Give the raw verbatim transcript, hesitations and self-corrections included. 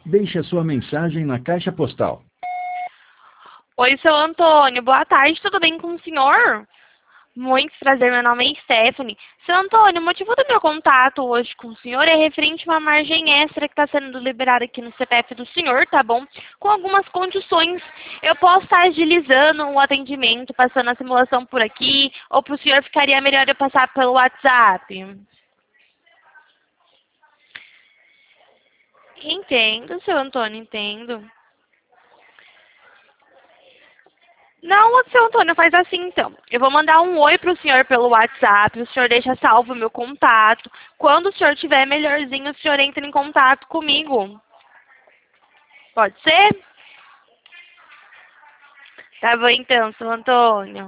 Deixe a sua mensagem na caixa postal. Oi, seu Antônio. Boa tarde, tudo bem com o senhor? Muito prazer, meu nome é Stephanie. Seu Antônio, o motivo do meu contato hoje com o senhor é referente a uma margem extra que está sendo liberada aqui no C P F do senhor, tá bom? Com algumas condições. Eu posso estar agilizando o atendimento, passando a simulação por aqui, ou para o senhor ficaria melhor eu passar pelo WhatsApp? Entendo, seu Antônio, entendo. Não, seu Antônio, faz assim então. Eu vou mandar um oi pro senhor pelo WhatsApp, o senhor deixa salvo o meu contato. Quando o senhor tiver melhorzinho, o senhor entra em contato comigo. Pode ser? Tá bom então, seu Antônio.